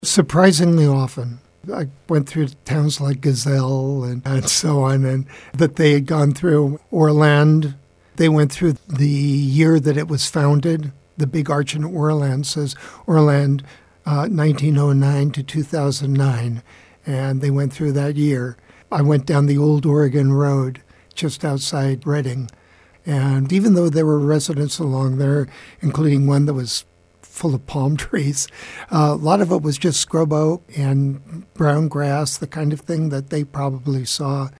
Surprisingly often. I went through towns like Gazelle and so on, and that they had gone through Orland. They went through the year that it was founded. The big arch in Orland says Orland 1909 to 2009, and they went through that year. I went down the Old Oregon Road just outside Reading, and even though there were residents along there, including one that was full of palm trees, a lot of it was just scrub oak and brown grass, the kind of thing that they probably saw